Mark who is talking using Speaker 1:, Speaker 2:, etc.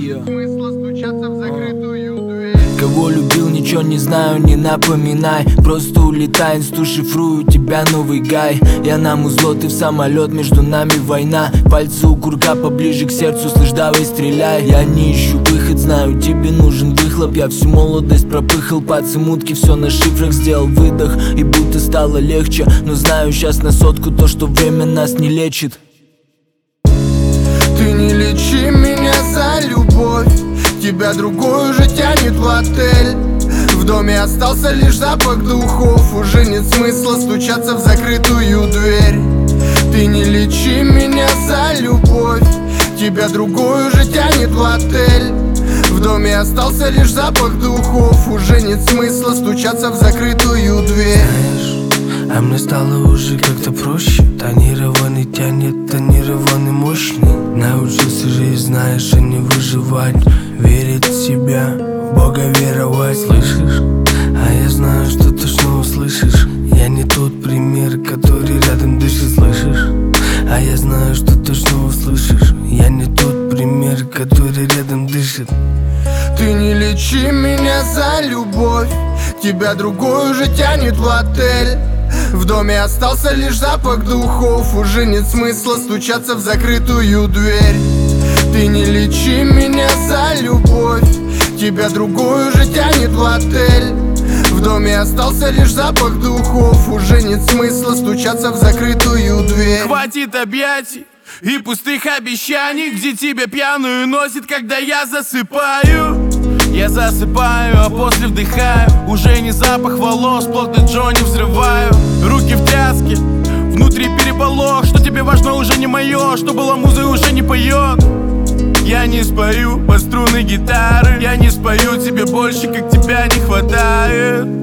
Speaker 1: смысла стучаться в закрытую дверь.
Speaker 2: Кого любил, ничего не знаю, не напоминай. Просто улетай, инсту шифрую, у тебя новый гай. Я на музло, ты в самолет, между нами война. Пальцы у курка поближе к сердцу, слышь, давай стреляй. Я не ищу выход, знаю, тебе нужен выхлоп. Я всю молодость пропыхал, пацы мутки, все на шифрах. Сделал выдох, и будто стало легче. Но знаю, сейчас на сотку то, что время нас не лечит.
Speaker 1: Ты не лечи меня за любовь, тебя другой уже тянет в отель. В доме остался лишь запах духов, уже нет смысла стучаться в закрытую дверь. Ты не лечи меня за любовь, тебя другой уже тянет в отель. В доме остался лишь запах духов, уже нет смысла стучаться в закрытую дверь.
Speaker 3: А мне стало уже как-то проще. Тонированный тянет, тонированный мощный. Научился жить, знаешь, а не выживать. Верить в себя, в Бога веровать. Слышишь? А я знаю, что ты снова услышишь. Я не тот пример, который рядом дышит, слышишь? А я знаю, что ты снова услышишь. Я не тот пример, который рядом дышит.
Speaker 1: Ты не лечи меня за любовь, тебя другой уже тянет в отель. В доме остался лишь запах духов, уже нет смысла стучаться в закрытую дверь. Ты не лечи меня за любовь, тебя другой уже тянет в отель. В доме остался лишь запах духов, уже нет смысла стучаться в закрытую дверь.
Speaker 4: Хватит объятий и пустых обещаний, где тебя пьяную носит, когда я засыпаю. Я засыпаю, а после вдыхаю. Уже не запах волос, плотно Джонни взрываю. Руки в тряске, внутри переполох. Что тебе важно, уже не мое, что было музой, уже не поет. Я не спою под струны гитары, я не спою тебе больше, как тебя не хватает.